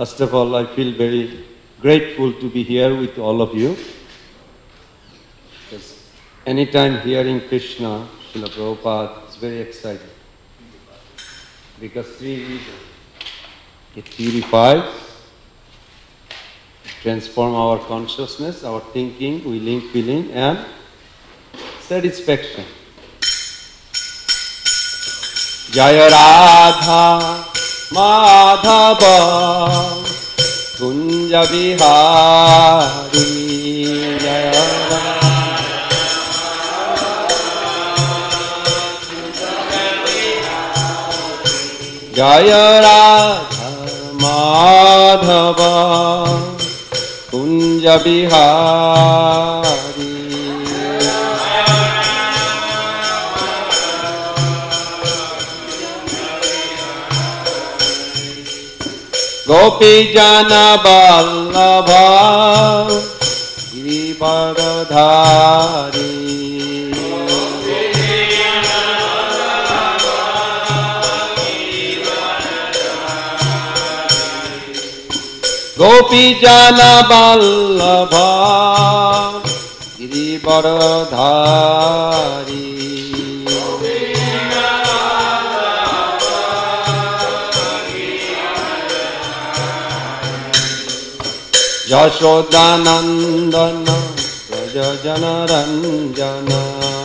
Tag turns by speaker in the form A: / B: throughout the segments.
A: First of all, I feel very grateful to be here with all of you. Because anytime hearing Krishna, Srila Prabhupada, it's very exciting. Because three reasons. It purifies, transforms our consciousness, our thinking, willing, feeling, and satisfaction. Jaya Radha Madhava Kunja Bihari Jaya Radha Jaya Radha Madhava Kunja Bihari Gopi Jana Vallabha Girivaradhari Gopi Jana Vallabha Girivaradhari Yashodanandana Prajajana Ranjana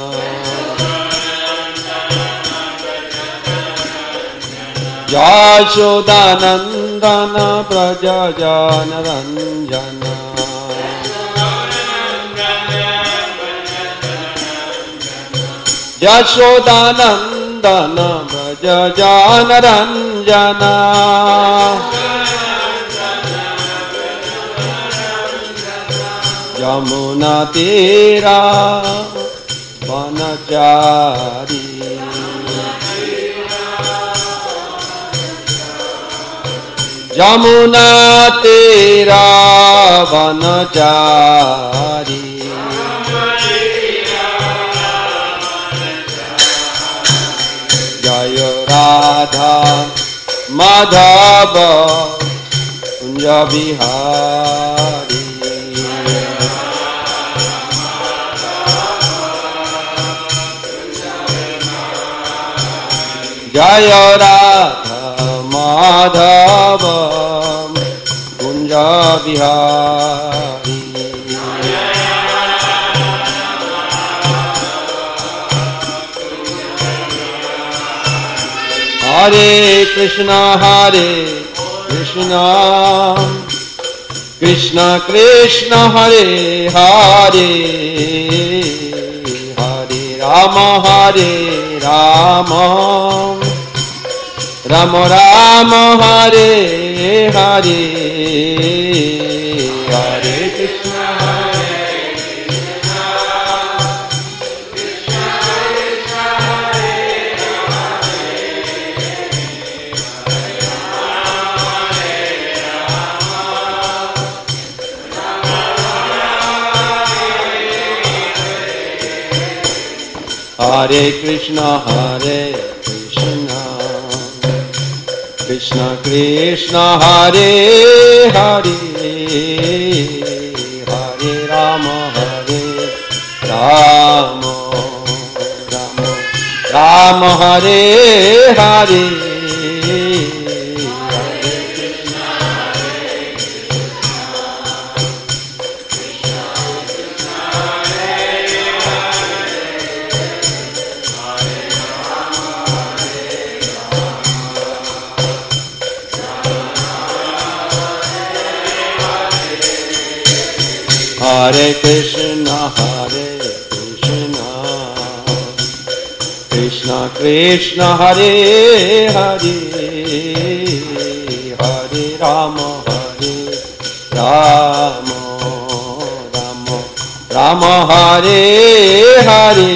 A: Yashodanandana Prajajana Ranjana Yashodanandana Prajajana Ranjana Yamuna Tira Vanachari Yamuna Tira Vanachari Jaya Radha Madhava Kunja Bihari Jaya Radha Madhava Kunja Bihari Hare Krishna Krishna Krishna Hare Hare Hare Rama Rama Rama Hare Hare Hare Krishna Hare Krishna Krishna Krishna Hare Hare Hare Rama Rama Hare Hare Hare Krishna Krishna Krishna Hare Hare Hare Rama Rama Hare Hare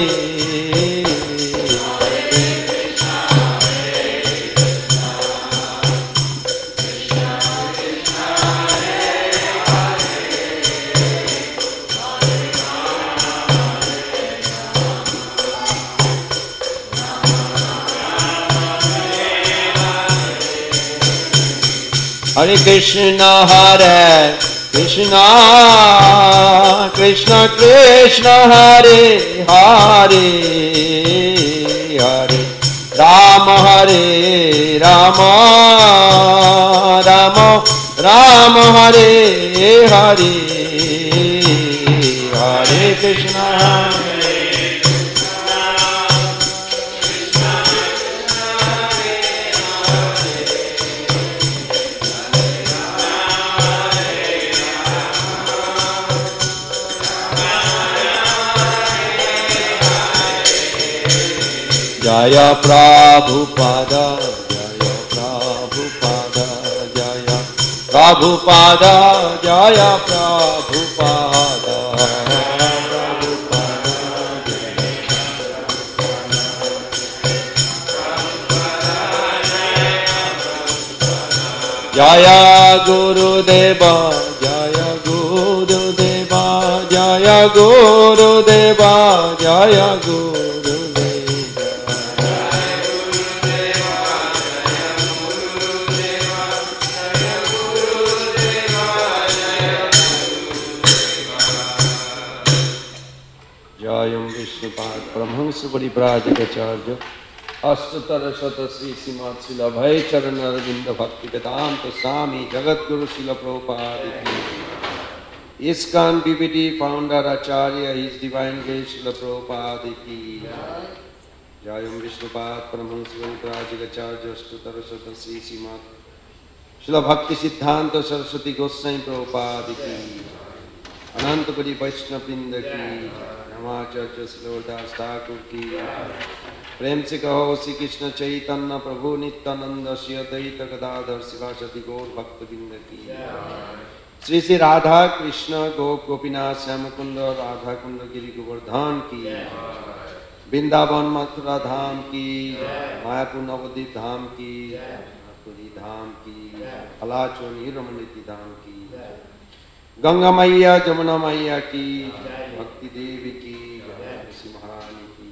A: Hare Krishna Krishna Krishna Krishna Hare Hare Hare Rama Hare Rama Rama Rama Hare Hare Hare Krishna Jaya Prabhupada, Jaya Prabhupada, Jaya Prabhupada, Jaya Prabhupada, Jaya Gurudeva, Jaya Gurudeva, Jaya Gurudeva, Jaya Gurudeva. Jayam Vishnupad Paramahansa Paripurajikacharya Ashtatara Shata Sri Srimad Srila Bhai Charana Ravinda Bhakti Vedanta Swami Jagadguru Srila Prabhupada ki ISKCON BBD founder Acharya His Divine Grace Srila Prabhupada ki Jayam Vishnupad Paramahansa Paripurajikacharya Ashtatara Shata Sri Srimad Srila Bhakti Siddhanta Saraswati Goswami Prabhupada ki Anantapuri Vaishnavrinda ki Ramacharya Srilodas Thakur ki प्रेम से कहो श्री कृष्ण चैतन्य प्रभु नित्यानंद श्री अद्वैत गदाधर शिवासादि गौर भक्तवृंद की श्री श्री राधा कृष्ण गोपीनाथ श्याम कुंड राधा कुंड गिरि गोवर्धन की वृंदावन मथुरा धाम की मायापुर नवद्वीप धाम की पुरी धाम की हलाचोनी रमणीति धाम की गंगा मैया जमुना मैया की भक्ति देवी की महारानी की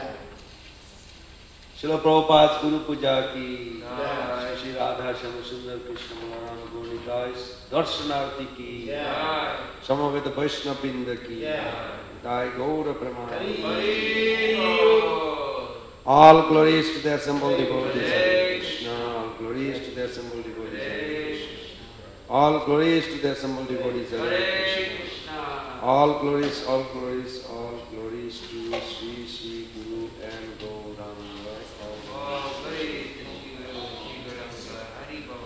A: श्रील प्रभुपाद गुरु पूजा की श्री राधा श्याम सुंदर कृष्ण बलराम गौर दर्शनार्थी की समवेत वैष्णव वृंद की दाय गौर प्रमाण All glories to the assembled devotees of Krishna. All glories to the assembled devotees of Krishna. All glories to the assembled devotees of Krishna. All glories to Sri Sri Guru and Gauranga. All glories to Sri Gauranga. Hari Bol.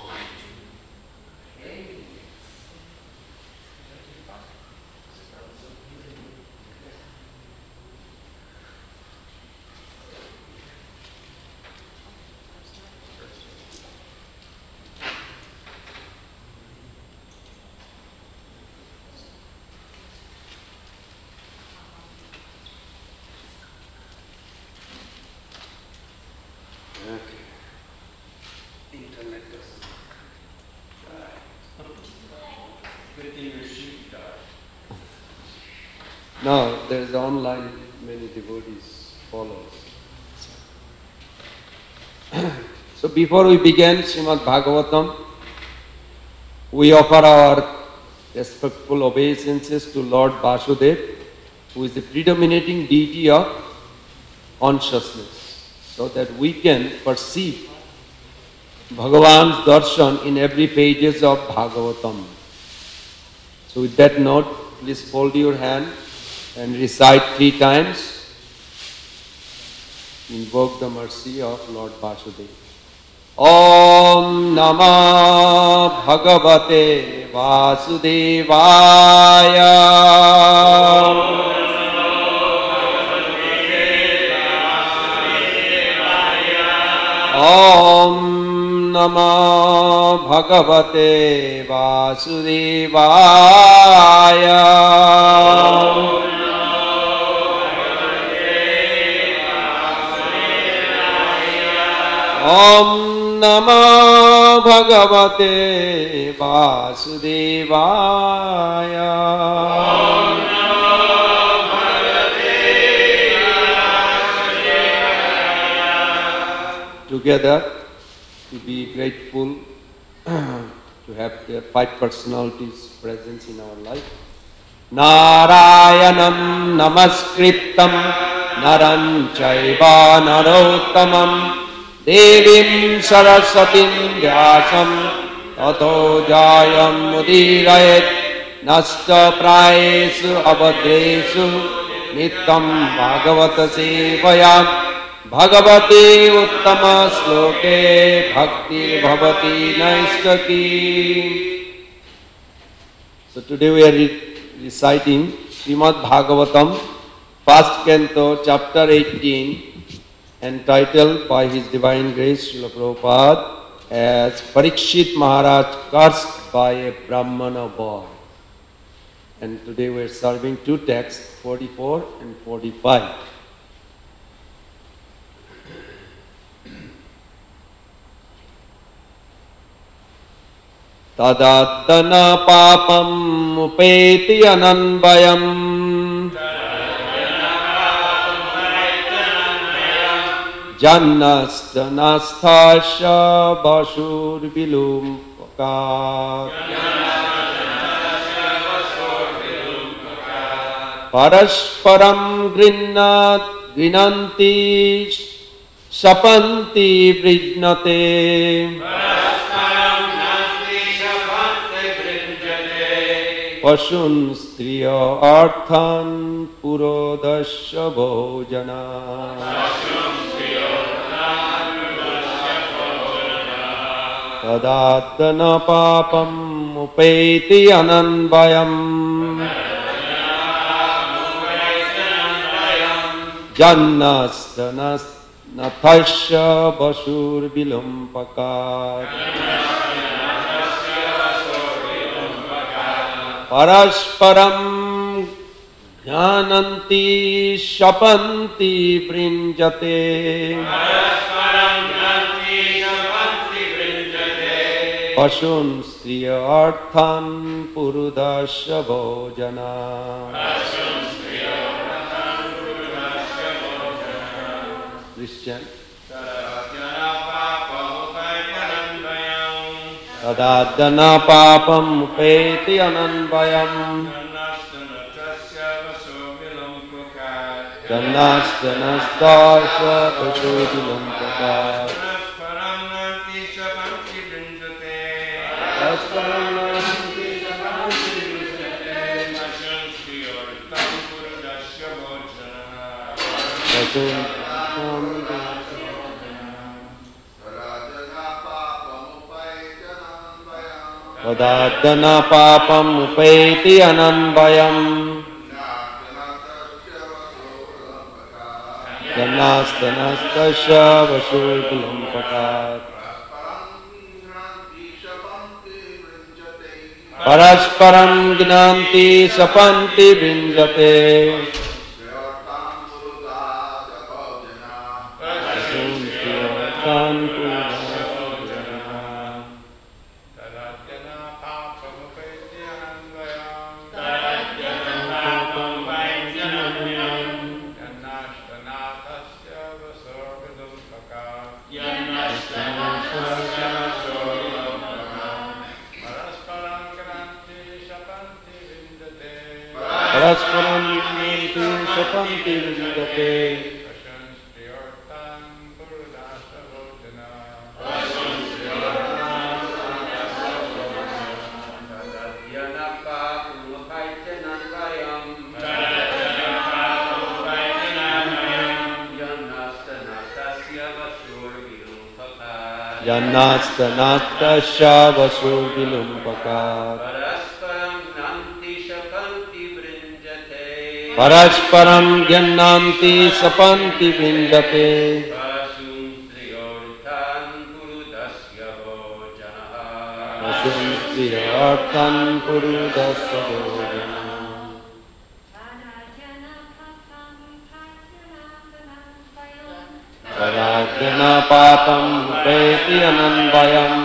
A: Now there is online many devotees followers. So before we begin Srimad Bhagavatam, we offer our respectful obeisances to Lord Vasudeva, who is the predominating deity of consciousness, so that we can perceive Bhagavan's darshan in every pages of Bhagavatam. So with that note, please fold your hand and recite 3 times. Invoke the mercy of Lord Vasudeva. Om Namah Bhagavate Vasudevaya. Om Namah Bhagavate Vasudevaya. Om Namah Bhagavate Vasudevaya. Om Namah Bhagavate Vasudevaya. Together, to be grateful to have the 5 personalities presence in our life. Narayanam namaskritam naram chaiva narottamam devim saraswatim vyasam tato jayam mudirayet nasta prayesu abadresu nityam bhagavata sevaya bhagavati uttama sloke bhakti bhavati naiskaki. So today we are reciting Srimad Bhagavatam, first canto, chapter 18, entitled by His Divine Grace Srila Prabhupada as Parikshit Maharaj cursed by a Brahmana boy. And today we are serving 2 texts, 44 and 45. Tadatana papam upeti ananvayam Jannastanasthasya basur vilumpakat Parasparam grinanti sapanti vrijnate Pashun striya arthan purodasya bhojana Tadatana papam upeti ananvayam Jannastanasthasya basur vilumpakat Parasparam jnananti shapanti vrinjate Pashun striya arthan purudasya bhojana. Christian. Tadadana papam upeti ananvayam Jannastanasthasya basur vilumpakat Tadadana papam upeti ananvayam Jannastanasthasya basur vilumpakat Parasparam gnanti sapanti vrinjate Parasparam gnanti sapanti vrinjate Jannastanasthasya basur vilumpakat Parasparam jnananti sapanti vrinjate Pashun striya arthan purudasya bhojana Tadadana papam upeti ananvayam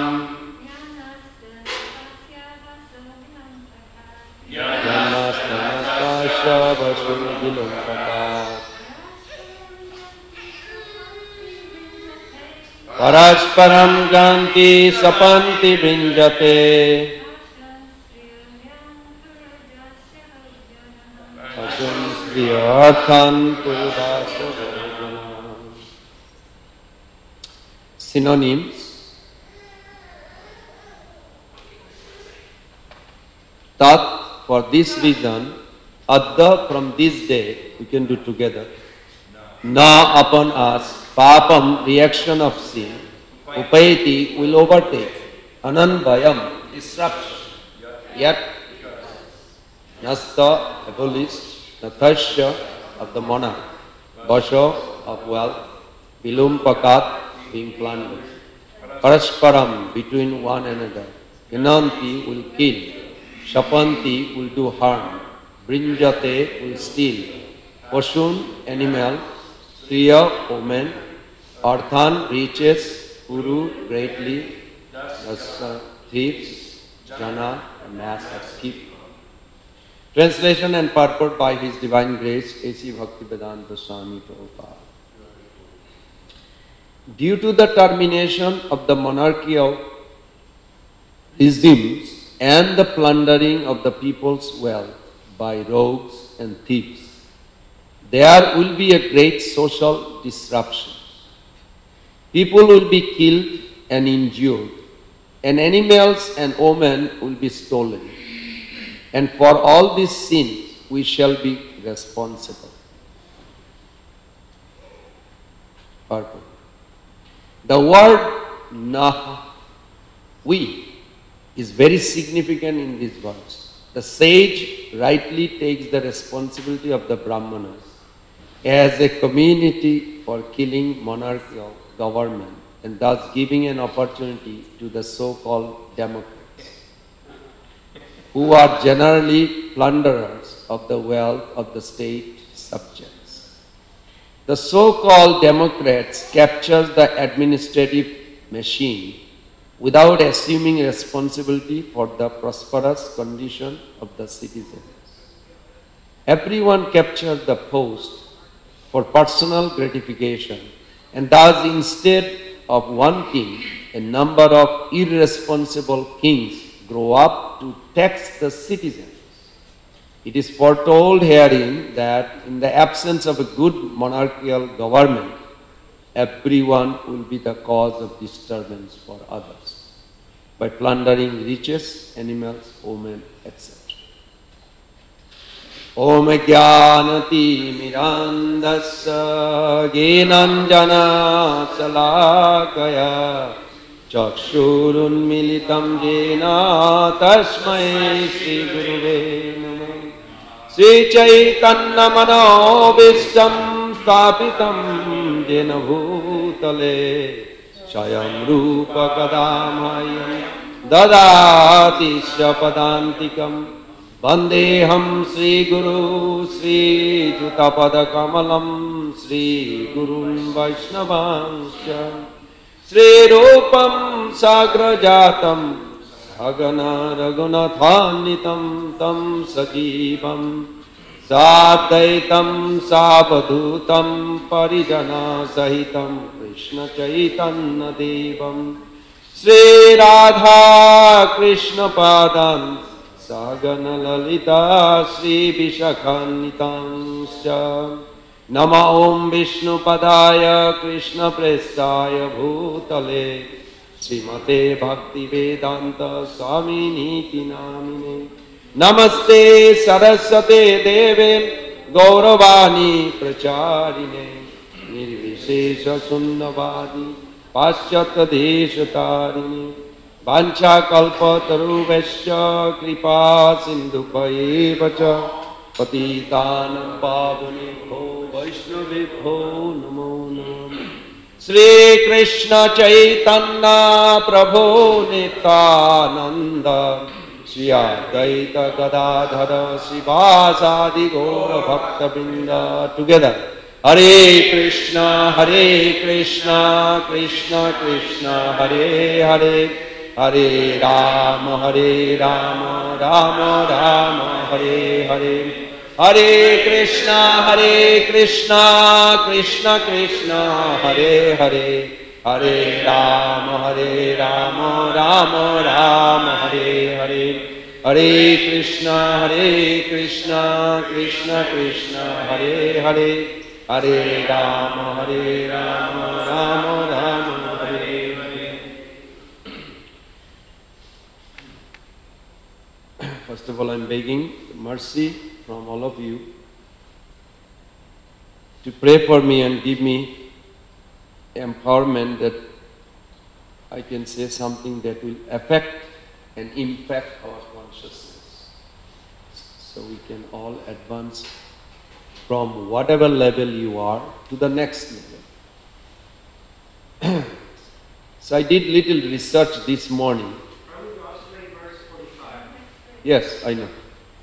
A: Jannastanasthasya basur vilumpakat Parasparam Ganti Sapanti Brinjate Asum Sriyarthan Purvasa. Synonyms: Tat, for this reason. Adda, from this day. We can do together. Na, upon us. Papam, reaction of sin. Upayati, will overtake. Ananvayam, disruption. Yet, Nasta, abolished. Nathasya, of the monarch. Vasha, of wealth. Vilumpakat, being plundered. Parasparam, between one another. Gananti, will kill. Shapanti, will do harm. Brinjate, will steal. Pashun, animal. Kriya, woman. Arthan, riches. Guru, greatly. Dasa, thieves. Jana, mass of keep. Translation and purport by His Divine Grace, A.C. Bhaktivedanta Swami Prabhupada. Due to the termination of the monarchical regimes and the plundering of the people's wealth by rogues and thieves, there will be a great social disruption. People will be killed and injured, and animals and women will be stolen. And for all these sins, we shall be responsible. Purport. The word Naha, we, is very significant in this verse. The sage rightly takes the responsibility of the Brahmanas as a community for killing monarchical government and thus giving an opportunity to the so-called democrats, who are generally plunderers of the wealth of the state subjects. The so-called democrats capture the administrative machine without assuming responsibility for the prosperous condition of the citizens. Everyone captures the post for personal gratification, and thus instead of one king, a number of irresponsible kings grow up to tax the citizens. It is foretold herein that in the absence of a good monarchical government, everyone will be the cause of disturbance for others by plundering riches, animals, women, etc. Om Jnanati Mirandasya Gnananjana Salakaya Chakshurun Militam Jena Tasmai Sri Guruve Namah. Sri Chaitanya Manobishtam Stapitam Jena Bhutale Swayam Rupa Kadamaya Dadati Shapadantikam Vandeham Sri Guru Sri Jutapada Kamalam Sri Gurun Vaishnavanscha Sri Rupam Sagrajatam Sagana Raghunathanitam Tam Sajivam Sadaitam Savadhutam Parijana Sahitam Krishna Chaitanya Devam Sri Radha Krishna Padam Sagana Lalita Sri Vishakhanitanscha Nama Om Vishnu Padaya Krishna Prestaya Bhutale Srimate Bhakti Vedanta Swami Niti Namine Namaste Saraswate Deve Gauravani Pracharine Nirvishesha Sunnavadi Paschata Deshatarini Vancha Kalpa Taruvescha Kripa Sindhupayevacha Patitanam Pavanebho Vaishnavibho Namo Namo Sri Krishna Chaitanya Prabhu Nityananda Sri Advaita Gadadhara Srivasadi Gaura Bhakta Vrinda. Together Hare Krishna Krishna Krishna Hare Hare Hare Rama Rama Rama Hare Hare Hare Krishna Krishna Krishna Hare Hare Hare Rama, Rama Rama, Hare Hare. Hare Krishna, Krishna Krishna, Hare Hare. Hare Rama, Rama Rama, Hare Hare. First of all, I'm begging mercy from all of you to pray for me and give me empowerment that I can say something that will affect and impact our consciousness, so we can all advance from whatever level you are to the next level. So I did little research this morning.
B: Verse 45.
A: Yes, I know.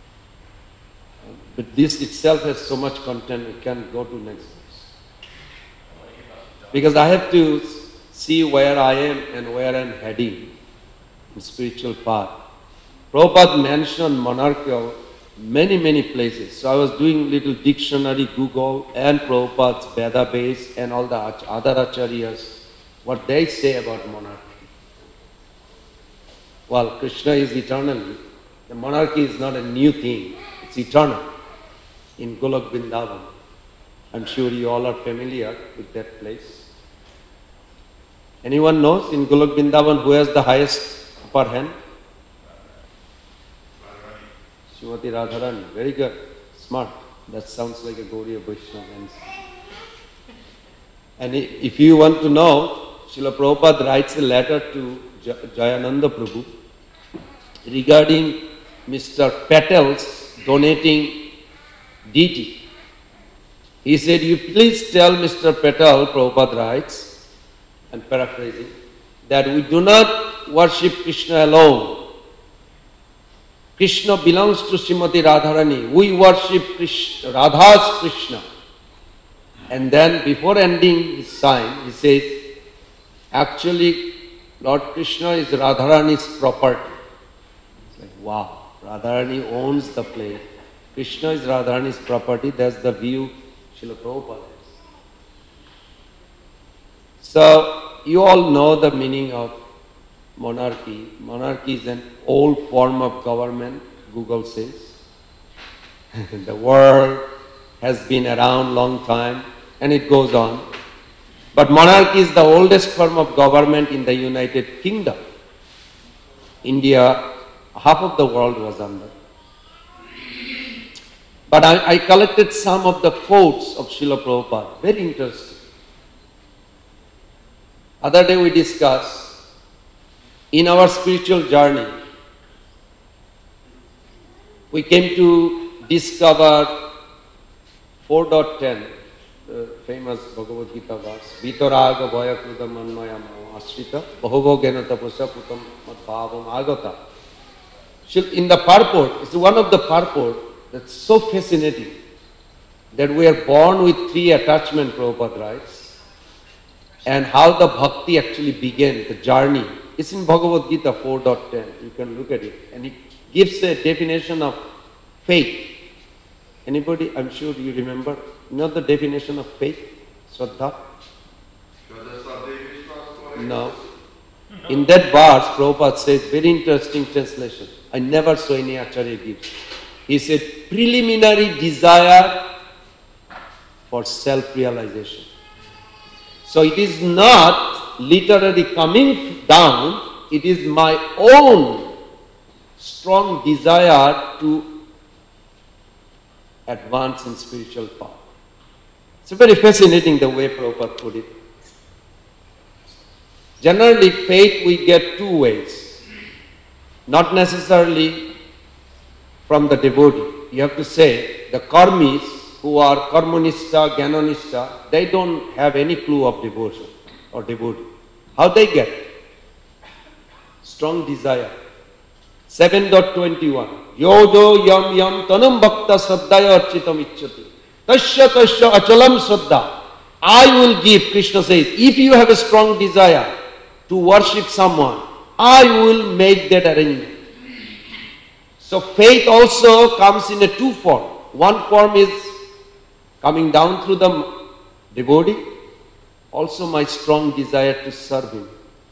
A: But this itself has so much content, we can't go to next verse. Because I have to see where I am and where I'm heading in spiritual path. Prabhupada mentioned monarchy many places. So I was doing little dictionary, Google, and Prabhupada's Veda base and all the other acharyas, what they say about monarchy. Well, Krishna is eternal. The monarchy is not a new thing. It's eternal. In Golok Vrindavan. I'm sure you all are familiar with that place. Anyone knows in Golok Vrindavan who has the highest upper hand? Srimati Radharani. Very good. Smart. That sounds like a Gauriya Vaishnava answer. And if you want to know, Srila Prabhupada writes a letter to Jayananda Prabhu regarding Mr. Patel's donating deity. He said, you please tell Mr. Patel, Prabhupada writes, and paraphrasing, that we do not worship Krishna alone. Krishna belongs to Srimati Radharani. We worship Radha's Krishna. And then before ending his sign, he says, actually, Lord Krishna is Radharani's property. It's like, wow, Radharani owns the place. Krishna is Radharani's property. That's the view Srila Prabhupada has. So, you all know the meaning of monarchy. Monarchy is an old form of government, Google says. The world has been around long time and it goes on. But monarchy is the oldest form of government in the United Kingdom. India, half of the world was under. But I collected some of the quotes of Srila Prabhupada. Very interesting. Other day we discussed, in our spiritual journey, we came to discover 4.10, the famous Bhagavad Gita verse, Vitaraga Bhaya Krudam Anmaya Ashrita, Bahuvo Gena Tapasya Putam Madbhavam Agata. In the purport, it's one of the purport that's so fascinating that we are born with 3 attachment, Prabhupada writes, and how the bhakti actually began, the journey. It's in Bhagavad Gita 4.10. You can look at it. And it gives a definition of faith. Anybody? I'm sure you remember. You know the definition of faith? Shraddha? No. In that verse, Prabhupada says, very interesting translation. I never saw any Acharya gives. He said, preliminary desire for self-realization. So it is not literally coming down, it is my own strong desire to advance in spiritual path. It's very fascinating the way Prabhupada put it. Generally, faith we get 2 ways. Not necessarily from the devotee. You have to say, the karmis who are karmanista, jnananista, they don't have any clue of devotion or devotee. How they get? Strong desire. 7.21. Yodo yam yam tanam bhakta saddaya architam icchati. Tasya achalam saddha. I will give, Krishna says, if you have a strong desire to worship someone, I will make that arrangement. So faith also comes in a 2 form. One form is coming down through the devotee, also my strong desire to serve him.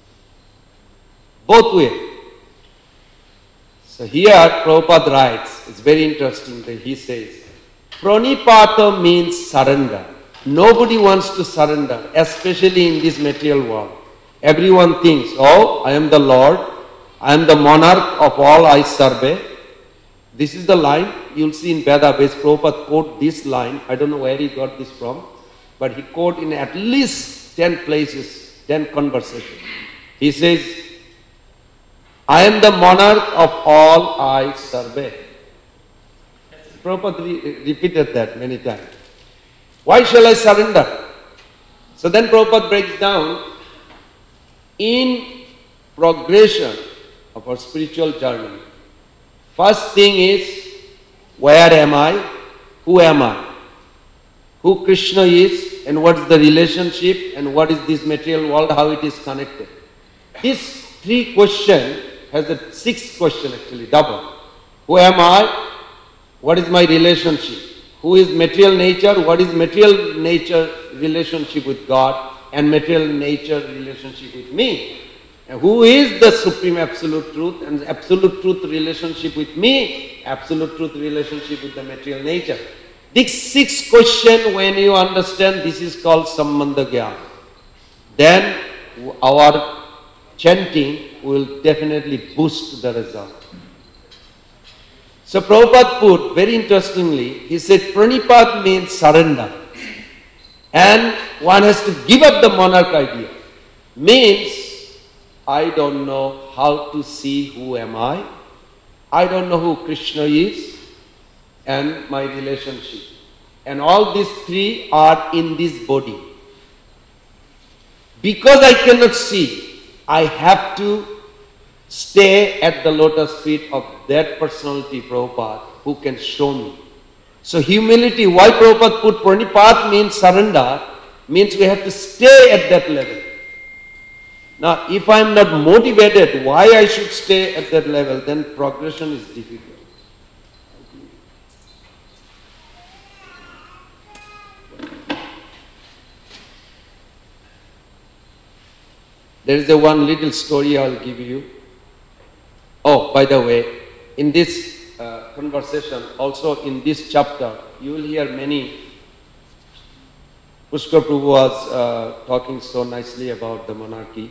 A: Both ways. So here Prabhupada writes, it's very interesting that he says, Pranipata means surrender. Nobody wants to surrender, especially in this material world. Everyone thinks, oh, I am the Lord, I am the monarch of all I serve. This is the line you'll see in Vedabase. Prabhupada quote this line. I don't know where he got this from, but he quote in at least 10 places, 10 conversations. He says, I am the monarch of all I serve. Prabhupada repeated that many times. Why shall I surrender? So then Prabhupada breaks down in progression of our spiritual journey. First thing is, where am I? Who am I? Who Krishna is, and what is the relationship, and what is this material world, how it is connected. This 3 question has a 6th question actually, double. Who am I? What is my relationship? Who is material nature? What is material nature relationship with God, and material nature relationship with me? And who is the supreme absolute truth, and absolute truth relationship with me, absolute truth relationship with the material nature. This 6th question, when you understand, this is called Sambandha Jnana. Then our chanting will definitely boost the result. So Prabhupada put, very interestingly, he said Pranipad means surrender. And one has to give up the monarch idea. Means, I don't know how to see who am I don't know who Krishna is, and my relationship. And all these 3 are in this body. Because I cannot see, I have to stay at the lotus feet of that personality, Prabhupada, who can show me. So humility, why Prabhupada put Pranipad means surrender, means we have to stay at that level. Now, if I am not motivated why I should stay at that level, then progression is difficult. There is one little story I'll give you. Oh, by the way, in this conversation, also in this chapter, you will hear many. Pushkar Prabhu was talking so nicely about the monarchy.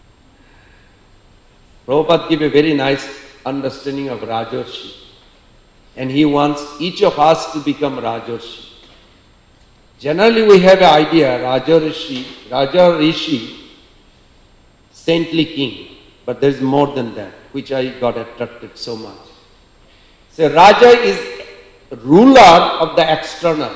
A: Prabhupada gave a very nice understanding of Rajarshi. And he wants each of us to become Rajarshi. Generally we have an idea, Raja Rishi, saintly king. But there is more than that, which I got attracted so much. So Raja is ruler of the external.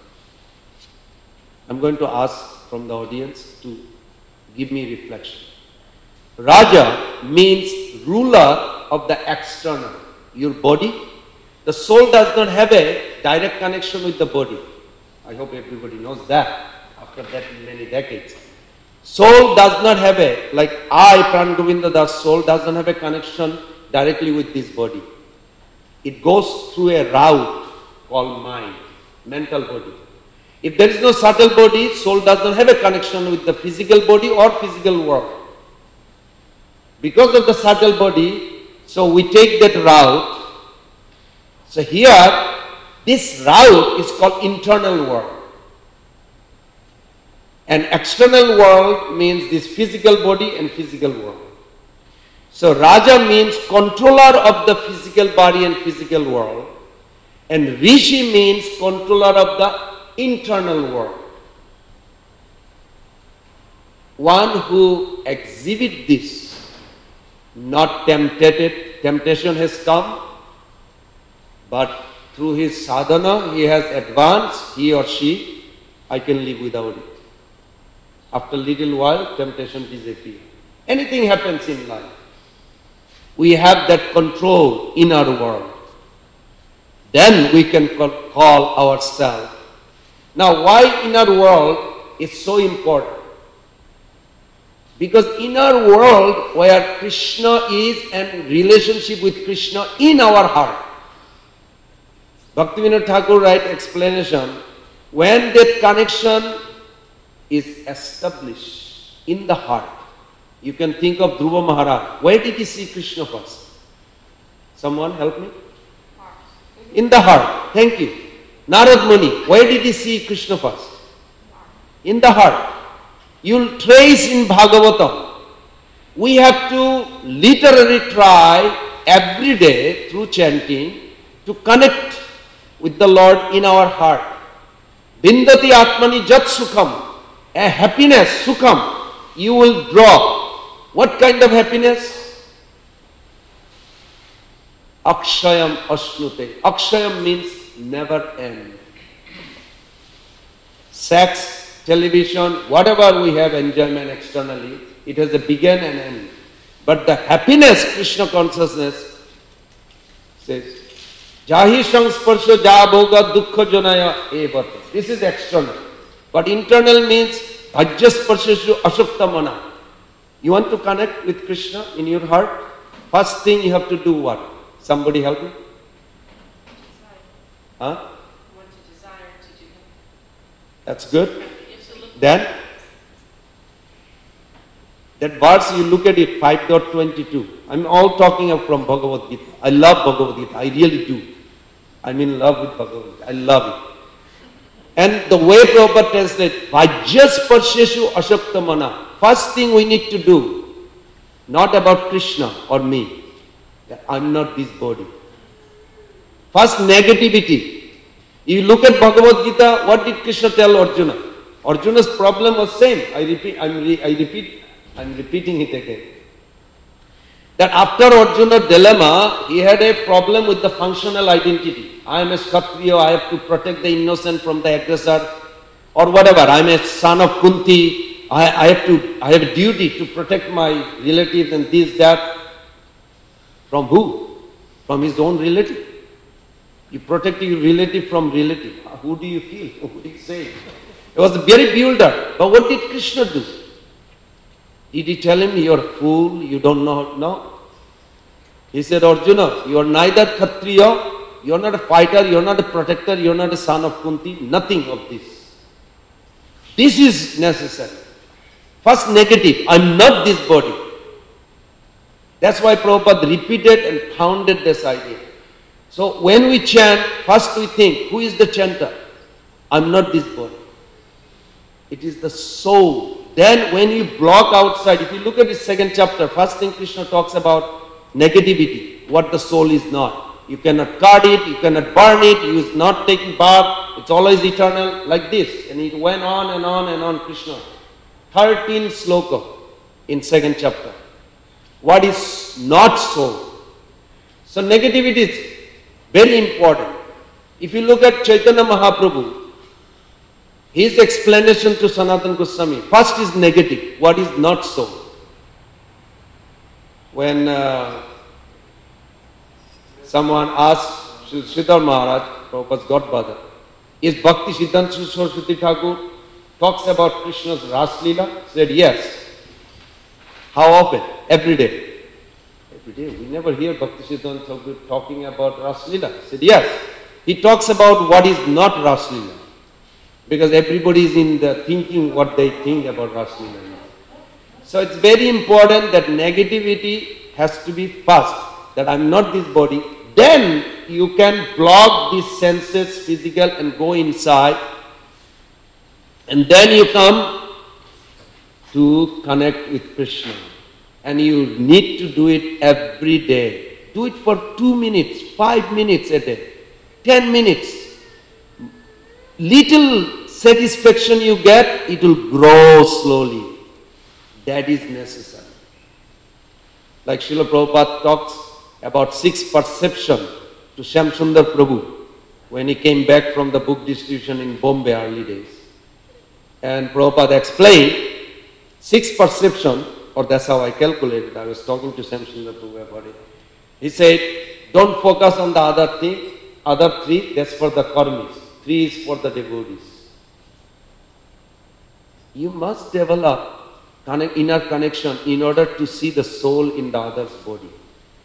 A: I'm going to ask from the audience to give me reflection. Raja means ruler of the external, your body. The soul does not have a direct connection with the body. I hope everybody knows that after that many decades. Soul does not have like I, Pran Govinda Das, soul does not have a connection directly with this body. It goes through a route called mind, mental body. If there is no subtle body, soul does not have a connection with the physical body or physical world. Because of the subtle body, so we take that route. So here, this route is called internal world. And external world means this physical body and physical world. So Raja means controller of the physical body and physical world. And Rishi means controller of the internal world. One who exhibits this, not temptation has come, but through his sadhana, he has advanced, he or she, I can live without it. After a little while, temptation disappears. Anything happens in life. We have that control in our world. Then we can call ourselves. Now, why inner world is so important? Because inner world where Krishna is and relationship with Krishna in our heart. Bhaktivinoda Thakur write explanation. When that connection is established in the heart. You can think of Dhruva Maharaj. Where did he see Krishna first? Someone help me? In the heart. Thank you. Narad Muni, where did he see Krishna first? In the heart. You'll trace in Bhagavatam. We have to literally try every day through chanting to connect with the Lord in our heart. Bindati Atmani Jat Sukham. A happiness, Sukham, you will draw. What kind of happiness? Akshayam Ashnute. Akshayam means never end. Sex, television, whatever we have enjoyment externally, it has a begin and end. But the happiness, Krishna consciousness says, Jahi Sangsparsha Jabhoga Dukkha Janaya Evate. This is external. But internal means Bhajyasparsha Ashukta Mana. You want to connect with Krishna in your heart? First thing you have to do what? Somebody help me? Huh?
C: Want to desire to do him.
A: That's good. Then, that verse you look at it, 5.22. I'm all talking from Bhagavad Gita. I love Bhagavad Gita. I really do. I'm in love with Bhagavad Gita. I love it. And the way Prabhupada translates, Vajjasparsheshu Ashaktamana. First thing we need to do, not about Krishna or me. I'm not this body. First, negativity. You look at Bhagavad Gita, what did Krishna tell Arjuna? Arjuna's problem was same. I'm repeating it again. That after Arjuna's dilemma, he had a problem with the functional identity. I am a Kshatriya, I have to protect the innocent from the aggressor, or whatever. I am a son of Kunti. I have a duty to protect my relatives and this, that. From who? From his own relative. You protect your relative from relative. Who do you feel? Who do you say? It was very bewildered. But what did Krishna do? Did he tell him, you're a fool, you don't know? No. He said, Arjuna, you are neither Kshatriya, you are not a fighter, you are not a protector, you are not a son of Kunti, nothing of this. This is necessary. First negative, I'm not this body. That's why Prabhupada repeated and pounded this idea. So when we chant, first we think, who is the chanter? I'm not this body. It is the soul. Then when you block outside, if you look at the second chapter, first thing Krishna talks about negativity, what the soul is not. You cannot cut it, you cannot burn it, you is not taking bath, it's always eternal, like this. And it went on and on and on, Krishna. 13 sloka in second chapter. What is not so? So negativity is very important. If you look at Chaitanya Mahaprabhu, his explanation to Sanatana Goswami, first is negative, what is not so. When someone asked Sridhar Maharaj, Prabhupada's godfather, is Bhakti Siddhanta Saraswati Thakur talks about Krishna's Ras Leela? Said yes. How often? Every day. Every day. We never hear Bhakti Siddhanta Thakur talking about Ras Leela. Said yes. He talks about what is not Ras Leela. Because everybody is in the thinking what they think about Ras Leela. So it's very important that negativity has to be first. That I'm not this body. Then you can block these senses, physical, and go inside. And then you come to connect with Krishna. And you need to do it every day. Do it for 2 minutes, 5 minutes a day, 10 minutes. Little satisfaction you get, it will grow slowly. That is necessary. Like Srila Prabhupada talks about 6 perception to Shyamsundar Prabhu when he came back from the book distribution in Bombay early days. And Prabhupada explained 6 perception, or that's how I calculated. I was talking to Shyamsundar Prabhu about it. He said, don't focus on the other thing, other 3, that's for the karmis. 3 is for the devotees. You must develop inner connection in order to see the soul in the other's body.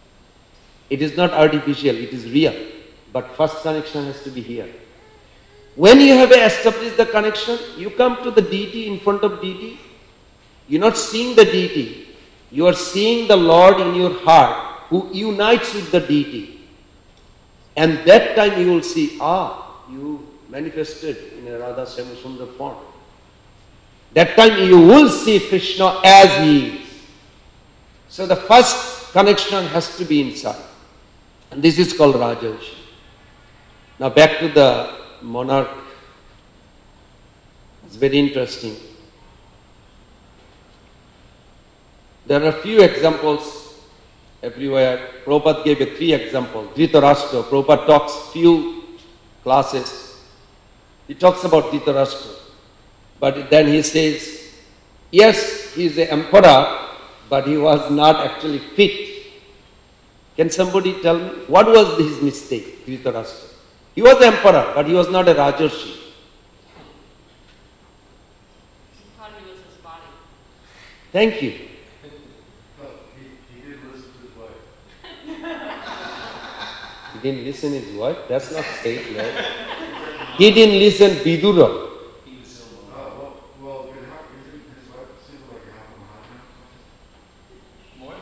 A: It is not artificial, it is real. But first connection has to be here. When you have established the connection, you come to the deity in front of deity. You're not seeing the deity. You are seeing the Lord in your heart who unites with the deity. And that time you will see, you manifested in a Radha Syamasundar form. That time you will see Krishna as he is. So the first connection has to be inside. And this is called Rajarshi. Now back to the monarch. It's very interesting. There are a few examples everywhere. Prabhupada gave 3 examples. Dhritarashtra, Prabhupada talks few classes. He talks about Dhritarashtra. But then he says, yes, he is the emperor, but he was not actually fit. Can somebody tell me, what was his mistake, Dhritarashtra? He was the emperor, but he was not a Rajarshi.
C: He thought he was his body.
A: Thank you.
D: He did listen to his wife.
A: He didn't listen his wife? That's not safe, right? He didn't listen Vidura.
D: Well, isn't his wife seems like a half a Mahatma?
B: More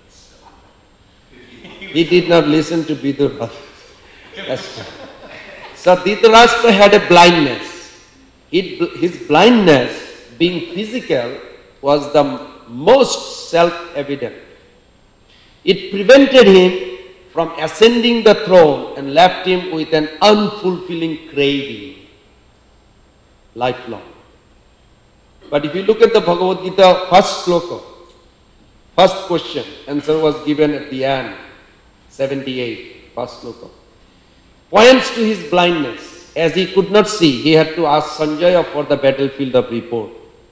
B: than that.
A: He did not listen to Vidura. That's true. So Dhritarashtra had a blindness. His blindness, being physical, was the most self-evident. It prevented him from ascending the throne and left him with an unfulfilling craving, lifelong. But if you look at the Bhagavad Gita first sloka, first question, answer was given at the end, 78, first sloka, points to his blindness. As he could not see, he had to ask Sanjaya for the battlefield of report.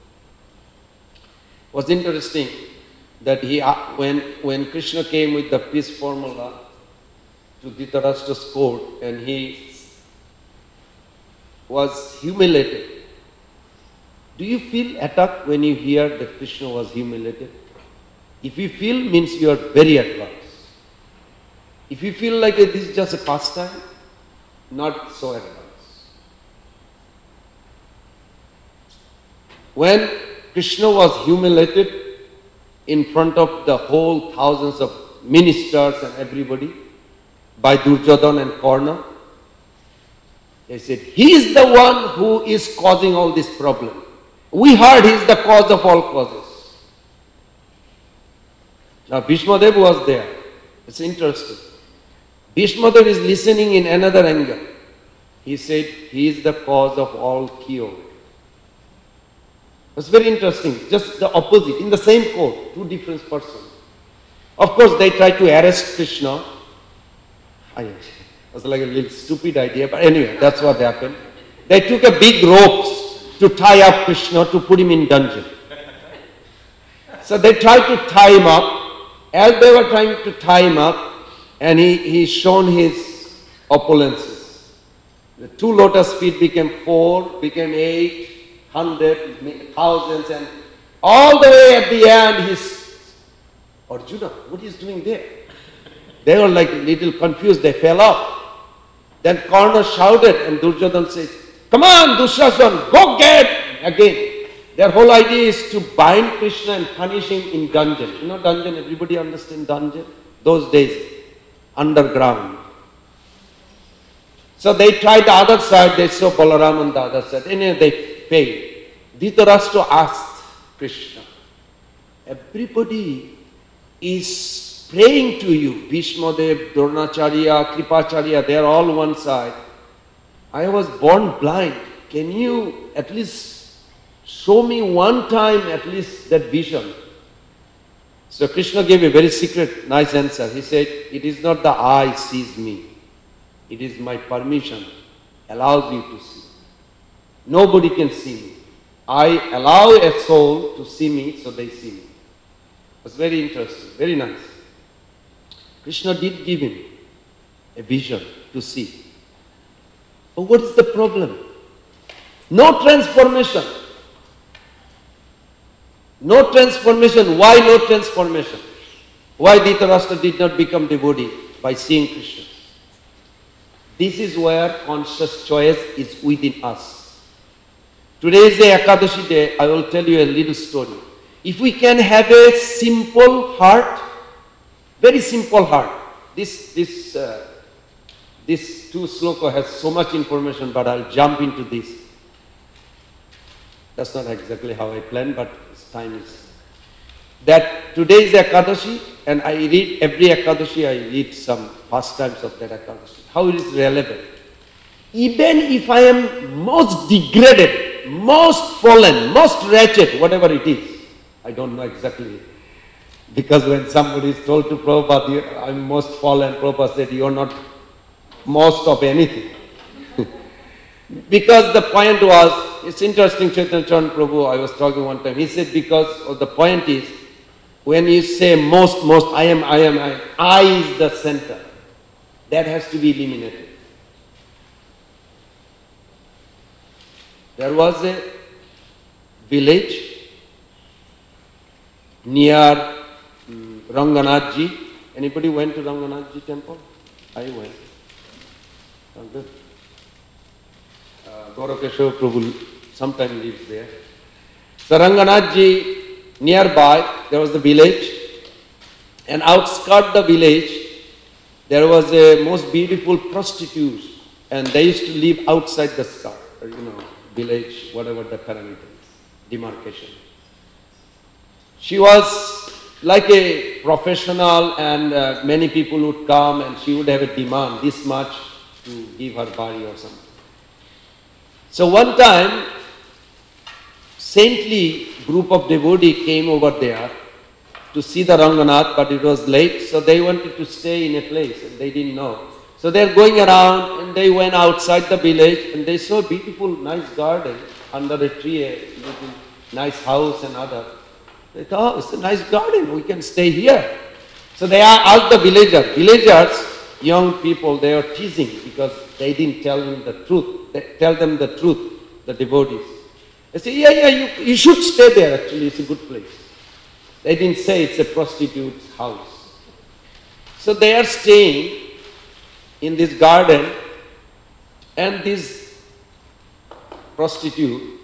A: It was interesting that when Krishna came with the peace formula to Dhritarashtra's court and he was humiliated. Do you feel attacked when you hear that Krishna was humiliated? If you feel, means you are very advanced. If you feel like this is just a pastime, not so advanced. When Krishna was humiliated in front of the whole thousands of ministers and everybody by Duryodhana and Karna, they said, he is the one who is causing all this problem. We heard he is the cause of all causes. Now Bhishmadev was there. It's interesting. Bhishmadev is listening in another angle. He said, he is the cause of all cure. It's very interesting. Just the opposite. In the same court, 2 different persons. Of course, they tried to arrest Krishna. It was like a little stupid idea, but anyway, that's what happened. They took a big ropes to tie up Krishna to put him in dungeon. So they tried to tie him up. As they were trying to tie him up, and he shown his opulences. The 2 lotus feet became 4, became 8, 100, thousands, and all the way at the end he's, Arjuna, what is doing there? They were like a little confused, they fell off. Then Karna shouted and Duryodhana said, come on Dushasana, go get again. Their whole idea is to bind Krishna and punish him in dungeon. You know dungeon, everybody understand dungeon? Those days, underground. So they tried the other side, they saw Balaram on the other side. Anyway, they failed. Dhritarashtra asked Krishna, everybody is praying to you. Bhishmadev, Dronacharya, Kripacharya, they are all one side. I was born blind. Can you at least show me one time at least that vision? So Krishna gave a very secret, nice answer. He said, it is not the eye sees me. It is my permission allows you to see. Nobody can see me. I allow a soul to see me, so they see me. It's very interesting, very nice. Krishna did give him a vision to see. But what is the problem? No transformation. No transformation. Why no transformation? Why Dhritarashtra did not become devotee by seeing Krishna? This is where conscious choice is within us. Today is the Ekadashi day. I will tell you a little story. If we can have a simple heart, very simple heart. This two sloka has so much information, but I'll jump into this. That's not exactly how I planned, but time is. That today is Ekadashi, and I read every Ekadashi, I read some pastimes of that Ekadashi. How it is relevant. Even if I am most degraded, most fallen, most wretched, whatever it is, I don't know exactly. Because when somebody is told to Prabhupada, I'm most fallen, Prabhupada said, you're not most of anything. Because the point was, it's interesting, Chaitanya Charan Prabhu, I was talking one time, he said because the point is, when you say most, I am, I is the center. That has to be eliminated. There was a village near Ranganathji. Anybody went to Ranganathji temple? I went. Oh, good. Gaurakeshava Prabhu sometime lives there. So Ranganathji, nearby, there was the village, and outskirt the village, there was a most beautiful prostitute, and they used to live outside the skirt, village, whatever the parameters, demarcation. She was like a professional, and many people would come, and she would have a demand, this much to give her body or something. So one time, saintly group of devotees came over there to see the Ranganath, but it was late, so they wanted to stay in a place, and they didn't know. So they're going around, and they went outside the village, and they saw a beautiful, nice garden under a tree, a little nice house and other. They thought, oh, it's a nice garden, we can stay here. So they asked the villagers, young people, they were teasing because they didn't tell them the truth. The devotees. They say, yeah, you should stay there actually, it's a good place. They didn't say it's a prostitute's house. So they are staying in this garden, and this prostitute,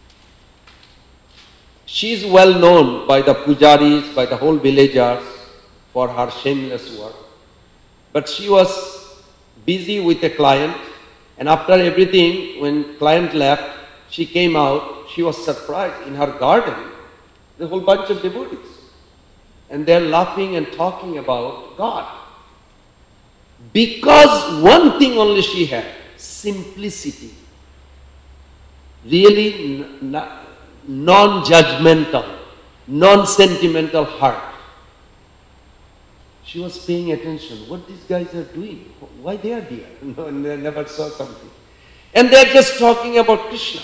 A: she is well known by the pujaris, by the whole villagers for her shameless work. But she was busy with a client, and after everything, when client left, she came out, she was surprised in her garden, the whole bunch of devotees. And they're laughing and talking about God. Because one thing only she had, simplicity. Really non-judgmental, non-sentimental heart. She was paying attention, what these guys are doing, why they are here. No, they never saw something. And they're just talking about Krishna.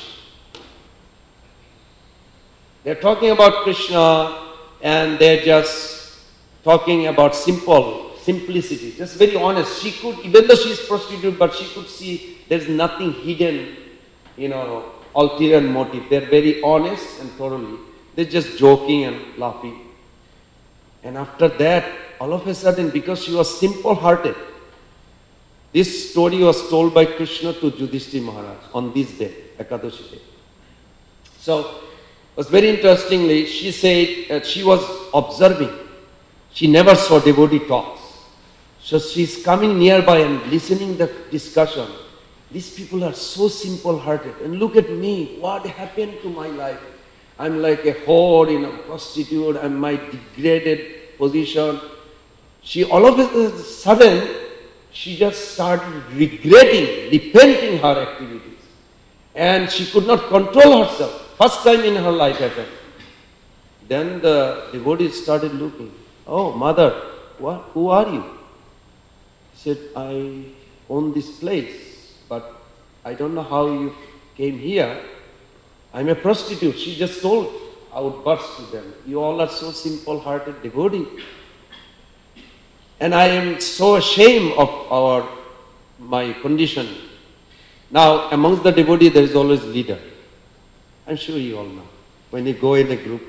A: They're talking about Krishna, and they're just talking about simplicity, just very honest. She could, even though she's prostitute, but she could see there's nothing hidden, ulterior motive. They're very honest and thoroughly. They're just joking and laughing. And after that, all of a sudden, because she was simple-hearted, this story was told by Krishna to Yudhishthira Maharaj on this day, Ekadashi day. So, it was very interestingly, she said that she was observing. She never saw devotee talks. So she's coming nearby and listening the discussion. These people are so simple-hearted. And look at me, what happened to my life? I'm like a whore, prostitute, I'm my degraded position. She all of a sudden, she just started regretting, repenting her activities. And she could not control herself. First time in her life happened. Then the devotees started looking. Oh, mother, who are you? She said, I own this place, but I don't know how you came here. I'm a prostitute. She just told outburst to them. You all are so simple-hearted devotees. And I am so ashamed of my condition. Now, amongst the devotees, there is always leader. I'm sure you all know. When you go in a group.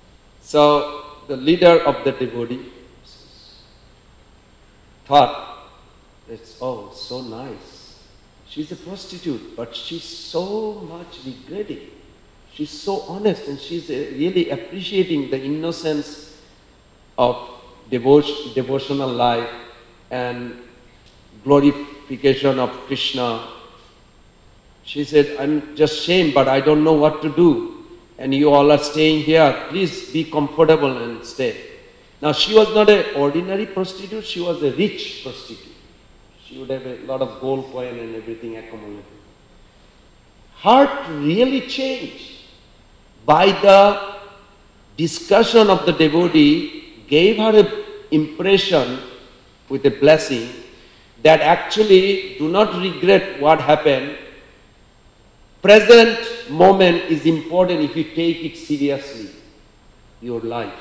A: So, the leader of the devotee thought, It's, oh, so nice. She's a prostitute, but she's so much regretting. She's so honest, and she's really appreciating the innocence of devotional life and glorification of Krishna. She said, I'm just ashamed, but I don't know what to do. And you all are staying here. Please be comfortable and stay. Now, she was not an ordinary prostitute. She was a rich prostitute. She would have a lot of gold coin and everything accumulated. Heart really changed by the discussion of the devotee, gave her an impression with a blessing that actually do not regret what happened. Present moment is important if you take it seriously, your life.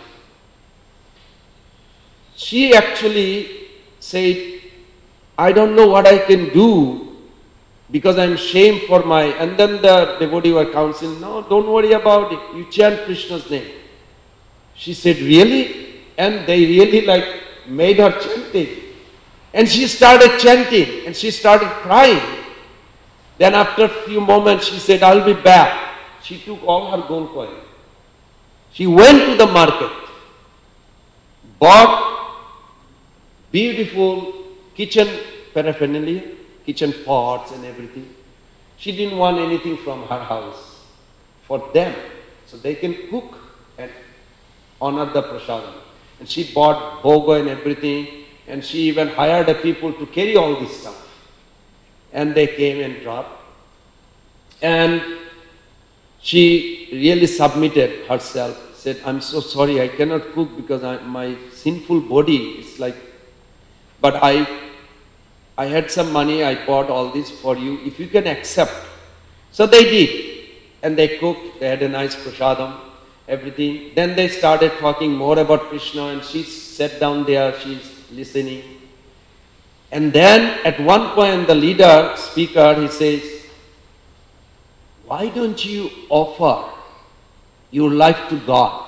A: She actually said, I don't know what I can do because I'm ashamed for my... And then the devotee were counseling, no, don't worry about it. You chant Krishna's name. She said, really? And they really made her chanting. And she started chanting and she started crying. Then after a few moments she said, I'll be back. She took all her gold coin. She went to the market, bought beautiful kitchen paraphernalia, kitchen pots and everything. She didn't want anything from her house for them, so they can cook and honor the prasadam. And she bought bhoga and everything, and she even hired the people to carry all this stuff. And they came and dropped. And she really submitted herself, said, I'm so sorry, I cannot cook because my sinful body is but I had some money, I bought all this for you, if you can accept. So they did. And they cooked, they had a nice prasadam, everything. Then they started talking more about Krishna, and she sat down there, she's listening. And then at one point the leader, speaker, he says, why don't you offer your life to God?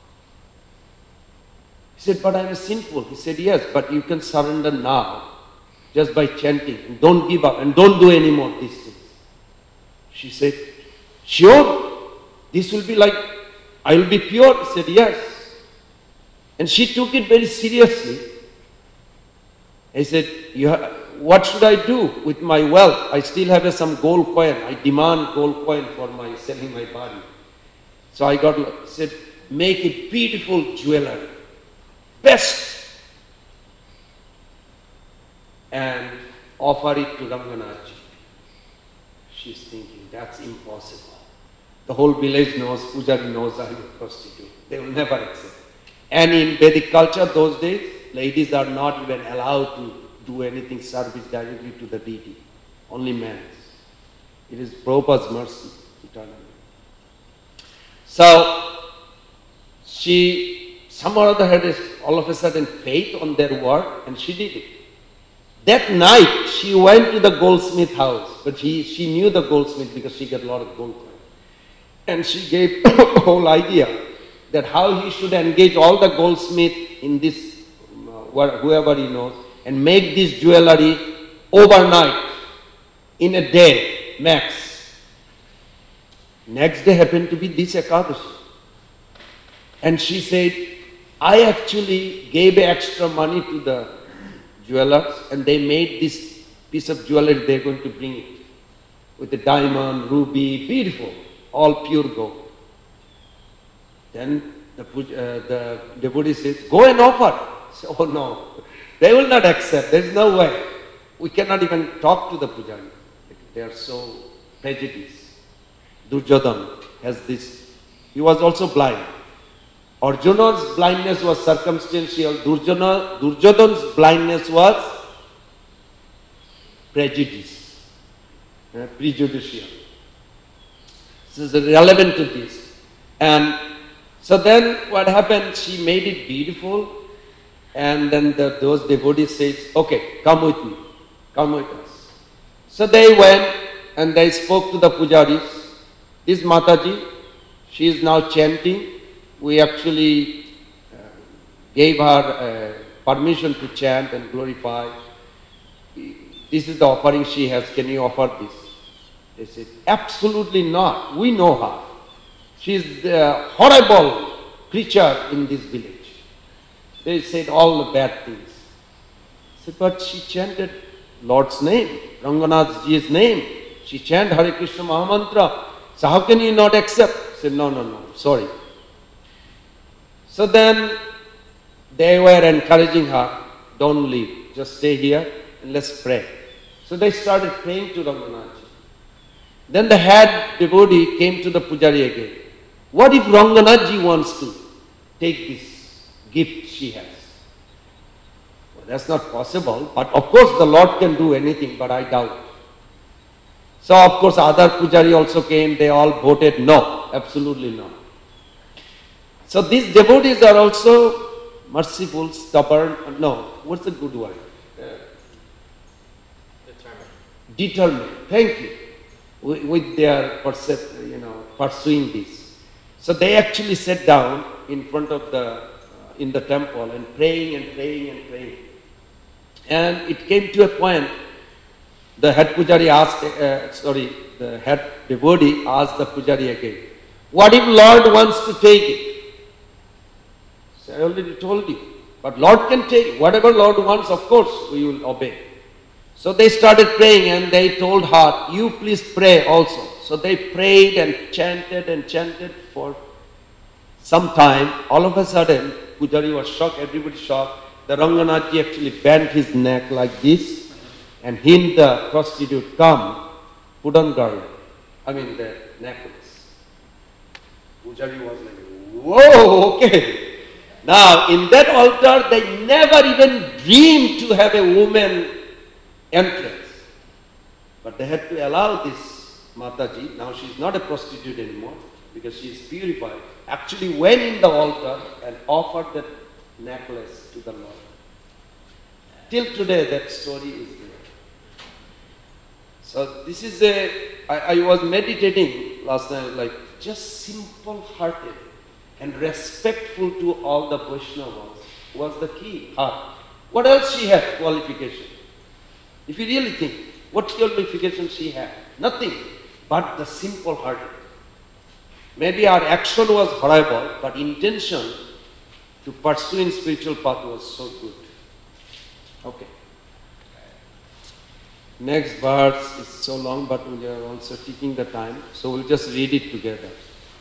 A: He said, but I'm sinful. He said, yes, but you can surrender now just by chanting. And don't give up and don't do any more these things. She said, sure, this will be I will be pure. He said, yes. And she took it very seriously. He said, what should I do with my wealth? I still have some gold coin. I demand gold coin for selling my body. So I said, make it beautiful jewelry. Best. And offer it to Ranganathji. She's thinking, that's impossible. The whole village knows, Pujari knows I'm a prostitute. They will never accept. And in Vedic culture those days, ladies are not even allowed to do anything service directly to the deity. Only men. It is Prabhupada's mercy, eternally. So, she somehow or other had all of a sudden faith on their word, and she did it. That night, she went to the goldsmith house, but she knew the goldsmith because she got a lot of gold coins. And she gave a whole idea that how he should engage all the goldsmith in this, whoever he knows, and make this jewelry overnight, in a day, max. Next day happened to be this Ekadashi. And she said, I actually gave extra money to the jewelers, and they made this piece of jewelry, they're going to bring it. With a diamond, ruby, beautiful, all pure gold. Then the devotee says, go and offer. So, oh no, they will not accept, there is no way. We cannot even talk to the pujari. They are so prejudiced. Duryodhana has this. He was also blind. Arjuna's blindness was circumstantial. Duryodhana's blindness was prejudicial. This is relevant to this. And so then what happened, she made it beautiful, and then those devotees says, okay, come with me, come with us. So they went and they spoke to the pujaris. This Mataji, she is now chanting. We actually gave her permission to chant and glorify. this is the offering she has, can you offer this? They said, absolutely not. We know her. She is the horrible creature in this village. They said all the bad things. Said, but she chanted Lord's name, Ranganath Ji's name. She chanted Hare Krishna Mahamantra. So how can you not accept? Said, no, sorry. So then they were encouraging her, don't leave, just stay here and let's pray. So they started praying to Ranganath Ji. Then the head devotee came to the Pujari again. What if Ranganath Ji wants to take this gift she has? Well, that's not possible, but of course the Lord can do anything, but I doubt. So of course other Pujari also came, they all voted no, absolutely no. So these devotees are also merciful, stubborn, what's the good word? Determined. Thank you. With their pursuing this. So they actually sat down in front of in the temple and praying and praying and praying. And it came to a point, the head Pujari the head devotee asked the Pujari again, what if Lord wants to take it? So I already told you. But Lord can take it. Whatever Lord wants, of course, we will obey. So they started praying and they told her, you please pray also. So they prayed and chanted for some time. All of a sudden, Pujari was shocked, everybody shocked. The Ranganath Ji actually bent his neck like this and hint the prostitute, come, put on garland. The necklace. Pujari was like, whoa, okay. Now, in that altar, they never even dreamed to have a woman entrance. But they had to allow this Mataji, now she is not a prostitute anymore because she is purified, actually went in the altar and offered that necklace to the Lord. Till today that story is there. So this is I was meditating last night, just simple-hearted and respectful to all the Vaishnavas was the key, heart. What else she had qualification? If you really think, what qualification she had? Nothing but the simple hearted. Maybe our action was horrible, but intention to pursue in spiritual path was so good. Okay. Next verse is so long, but we are also taking the time, so we'll just read it together.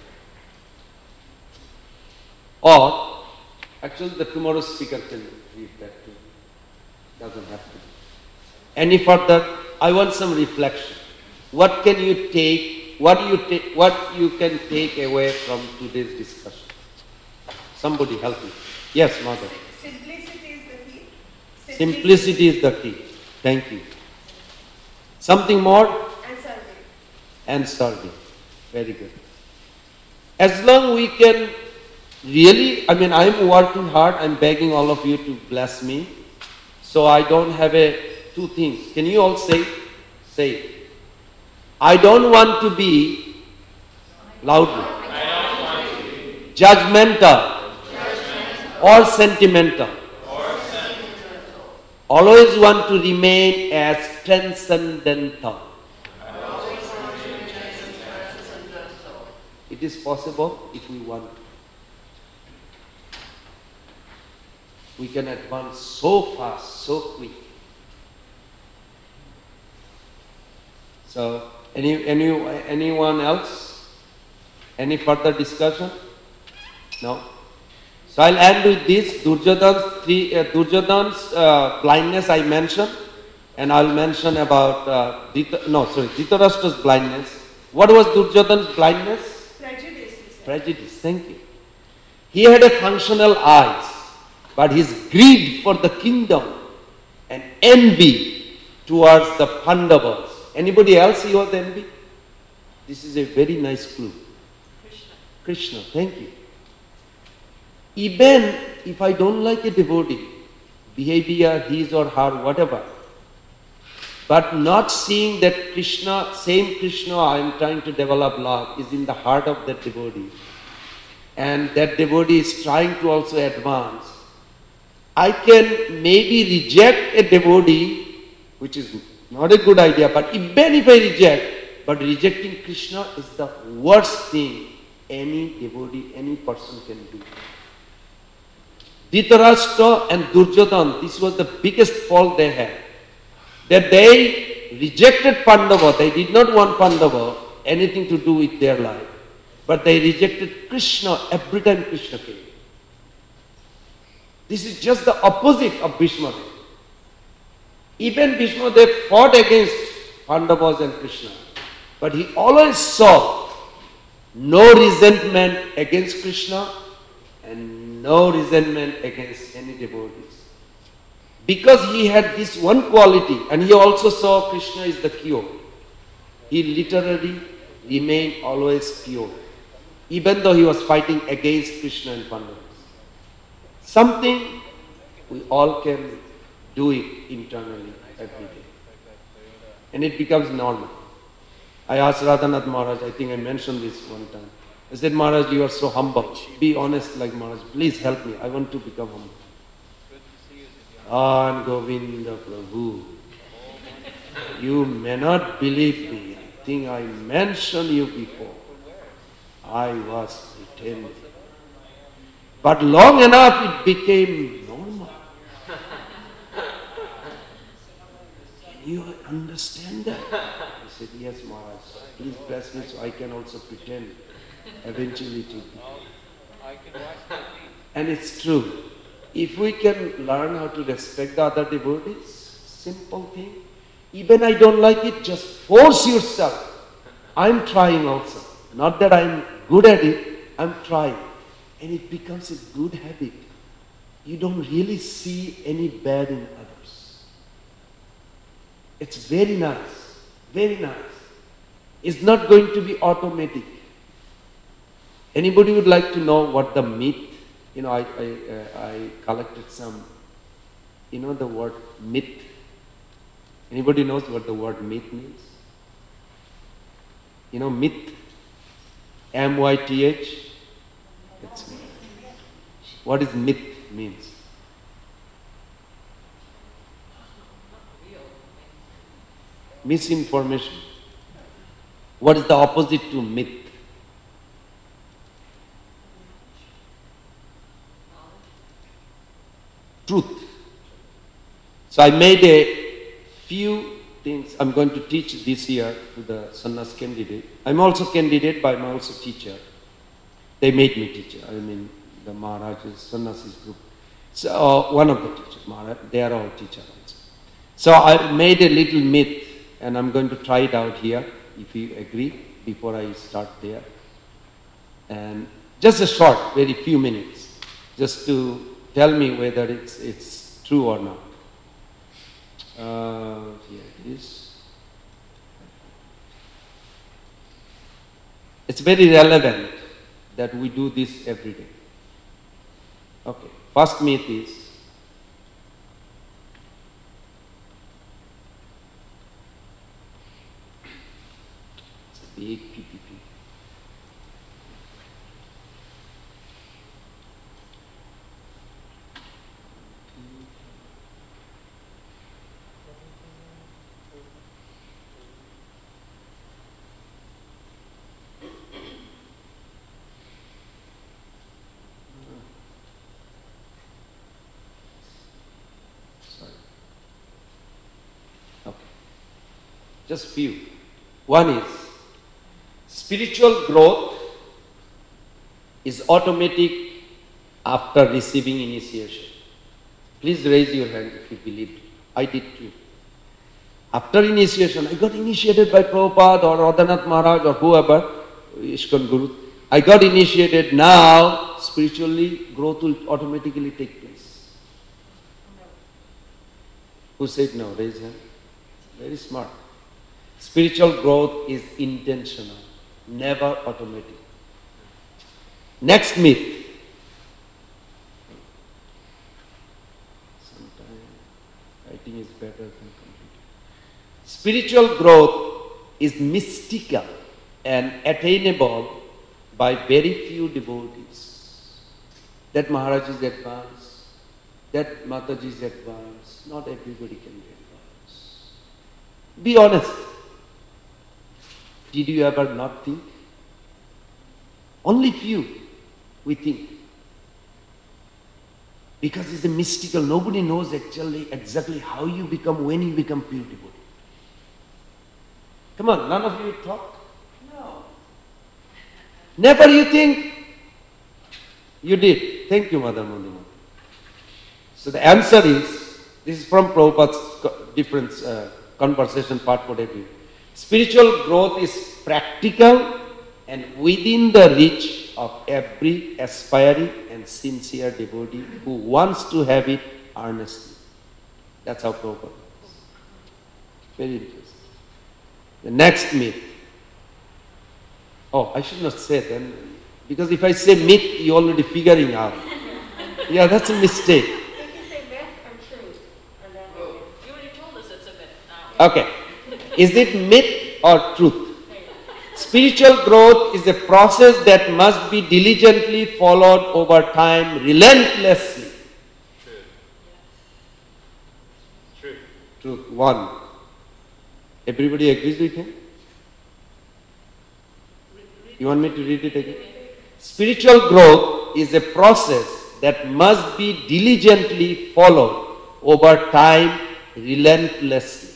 A: Or, actually the tomorrow speaker can read that too. Doesn't have to be. Any further? I want some reflection. What can you take? What you can take away from today's discussion? Somebody help me. Yes, Mother.
E: Simplicity is the key.
A: Simplicity is the key. Thank you. Something more?
E: And serving.
A: And serving. Very good. As long we can really, I'm working hard. I'm begging all of you to bless me. So I don't have two things. Can you all say? Say it. I don't want to be, loudly, judgmental or sentimental. Always want to remain as transcendental. It is possible if we want. We can advance so fast, so quick. So, anyone else? Any further discussion? No? So I'll end with this. Duryodhana's blindness I mentioned, and I'll mention about Dhritarashtra's blindness. What was Duryodhana's blindness?
E: Prejudice.
A: Prejudice, thank you. He had a functional eyes, but his greed for the kingdom and envy towards the Pandavas. Anybody else he was envy? This is a very nice clue. Krishna, thank you. Even if I don't like a devotee, behavior, his or her, whatever, but not seeing that Krishna, same Krishna I am trying to develop love is in the heart of that devotee, and that devotee is trying to also advance, I can maybe reject a devotee which is not a good idea, but even if I reject, but rejecting Krishna is the worst thing any devotee, any person can do. Dhritarashtra and Duryodhana, this was the biggest fault they had. That they rejected Pandava, they did not want Pandava, anything to do with their life. But they rejected Krishna every time Krishna came. This is just the opposite of Bhishma Dev. Even Bhishma Dev fought against Pandavas and Krishna. But he always saw no resentment against Krishna and no resentment against any devotees. Because he had this one quality, and he also saw Krishna is the cure. He literally remained always pure, even though he was fighting against Krishna and Pandavas. Something we all can do it internally every day. And it becomes normal. I asked Radhanath Maharaj, I think I mentioned this one time. I said, Maharaj, you are so humble. Be honest like Maharaj. Please help me. I want to become humble. And Govinda Prabhu, you may not believe me. I think I mentioned you before. I was pretending. But long enough it became normal. Can you understand that? He said, yes, Maharaj. Please bless me so I can also pretend. Eventually it will be. And it's true. If we can learn how to respect the other devotees, simple thing. Even I don't like it, just force yourself. I'm trying also. Not that I'm good at it, I'm trying. And it becomes a good habit. You don't really see any bad in others. It's very nice. Very nice. It's not going to be automatic. Anybody would like to know what the myth? I collected some, the word myth. Anybody knows what the word myth means? Myth. M-Y-T-H. It's myth. What is myth means? Misinformation. What is the opposite to myth? Truth. So I made a few things I'm going to teach this year to the sannyas candidate. I'm also candidate, but I'm also teacher. They made me teacher. The Maharajas, sannyasis group. So one of the teachers, Maharaj, they are all teachers also. So I made a little myth, and I'm going to try it out here, if you agree, before I start there. And just a short, very few minutes, just to tell me whether it's true or not. Here it is. It's very relevant that we do this every day. Okay, first myth is, it's a big PPP. Just few. One is, spiritual growth is automatic after receiving initiation. Please raise your hand if you believe it. I did too. After initiation, I got initiated by Prabhupada or Radhanath Maharaj or whoever, ISKCON Guru. I got initiated. Now, spiritually, growth will automatically take place. Who said no? Raise hand. Very smart. Spiritual growth is intentional, never automatic. Next myth. Sometimes writing is better than computer. Spiritual growth is mystical and attainable by very few devotees. That Maharaj is advanced, that Mataji is advanced, not everybody can be advanced. Be honest. Did you ever not think? Only few we think. Because it's a mystical, nobody knows actually exactly how you become, when you become pure devotee. Come on, none of you thought?
E: No.
A: Never you think? You did. Thank you, Mother Mundima. So the answer is, this is from Prabhupada's different conversation part for every. Spiritual growth is practical and within the reach of every aspiring and sincere devotee who wants to have it earnestly. That's how Prabhupada is. Very interesting. The next myth. Oh, I should not say then, because if I say myth, you're already figuring out. Yeah, that's a mistake.
C: Did you say myth or truth? And then you already told us it's a myth now.
A: Okay. Is it myth or truth? Spiritual growth is a process that must be diligently followed over time, relentlessly.
B: True.
A: Truth. One. Everybody agrees with him? You want me to read it again? Spiritual growth is a process that must be diligently followed over time, relentlessly.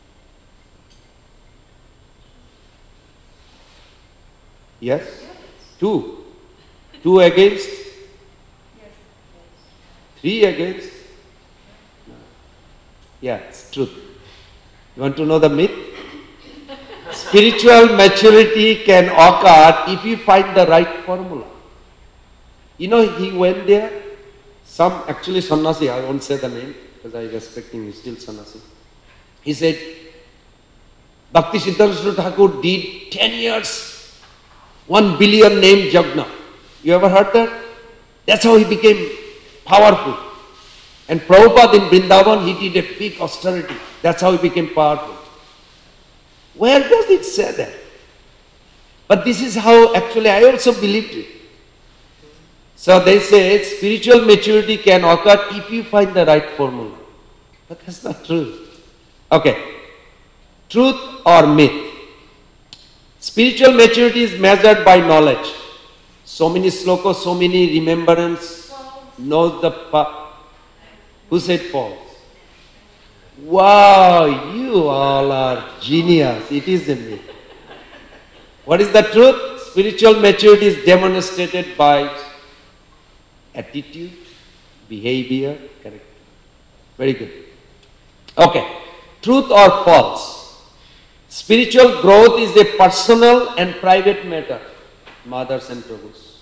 A: Yes? Two. Two against?
E: Yes.
A: Three against? No. Yeah, it's truth. You want to know the myth? Spiritual maturity can occur if you find the right formula. You know, he went there, actually sannyasi, I won't say the name because I respect him, he's still sannyasi. He said, Bhakti Siddhanta Thakur did 10 years, 1 billion name jagna. You ever heard that? That's how he became powerful. And Prabhupada in Vrindavan, he did a big austerity. That's how he became powerful. Where does it say that? But this is how actually I also believed it. So they say spiritual maturity can occur if you find the right formula. But that's not true. Okay. Truth or myth? Spiritual maturity is measured by knowledge. So many slokas, so many remembrance, knows the who said false? Wow, you all are genius. It is a myth. What is the truth? Spiritual maturity is demonstrated by attitude, behavior, character. Very good. Okay. Truth or false? Spiritual growth is a personal and private matter. Mothers and Prabhus.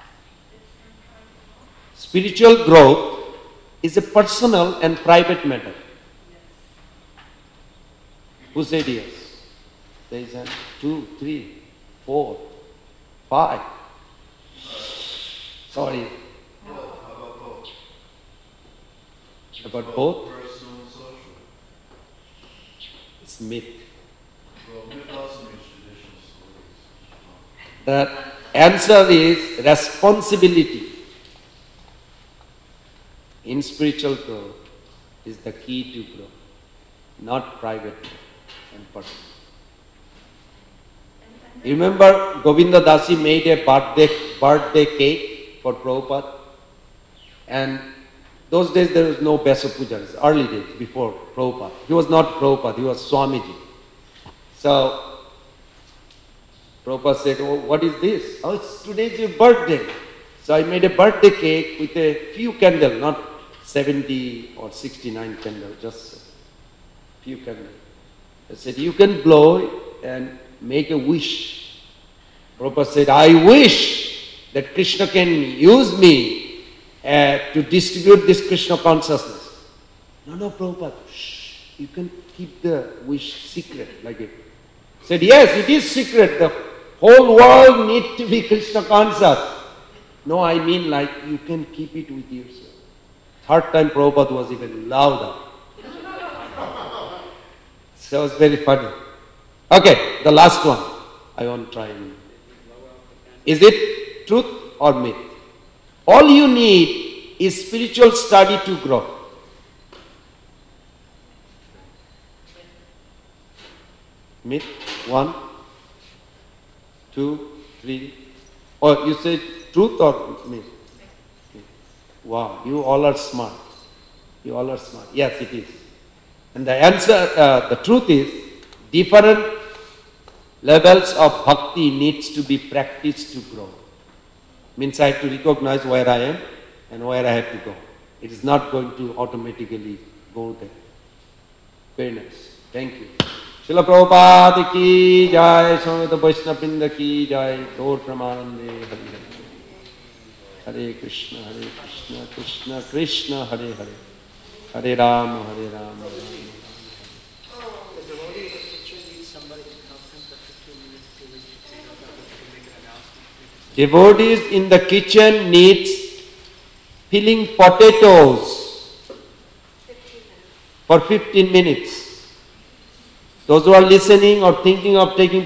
A: Spiritual growth is a personal and private matter. Who said yes? There is 1, 2, 3, 4, 5. Sorry.
D: How about both?
A: About both?
D: Personal and social.
A: It's myth.
D: Well, myth also means traditional stories.
A: The answer is responsibility. In spiritual growth is the key to growth, not private and personal. You remember Govinda Dasi made a birthday cake for Prabhupada? And those days there was no Besa Puja, it's early days before Prabhupada. He was not Prabhupada, he was Swamiji. So Prabhupada said, oh, what is this? Oh, today's your birthday. So I made a birthday cake with a few candles, not 70 or 69 candles, just a few candles. I said, you can blow it and make a wish. Prabhupada said, I wish that Krishna can use me to distribute this Krishna consciousness. No, Prabhupada, shh, you can keep the wish secret like it. Said, yes, it is secret. The whole world needs to be Krishna conscious. No, I mean like you can keep it with yourself. Third time Prabhupada was even louder. So it was very funny. Okay, the last one. I want to try. Is it truth or myth? All you need is spiritual study to grow. Myth? 1, 2, 3. Oh, you said truth or myth? Okay. Wow, you all are smart. You all are smart. Yes, it is. And the answer, the truth is, different levels of bhakti needs to be practiced to grow. Means I have to recognize where I am and where I have to go. It is not going to automatically go there. Very nice. Thank you. Srila Prabhupada ki jai, Samaveta Vaishnavrinda ki jai, Gaur Pramanande Hari Hari. Hare Krishna, Krishna Krishna, Hare Hare. Hare Rama, Hare Rama, Rama.
B: The devotee of the kitchen needs somebody to help him for 15 minutes to make an announcement.
A: Devotees in the kitchen needs peeling potatoes for 15 minutes. Those who are listening or thinking of taking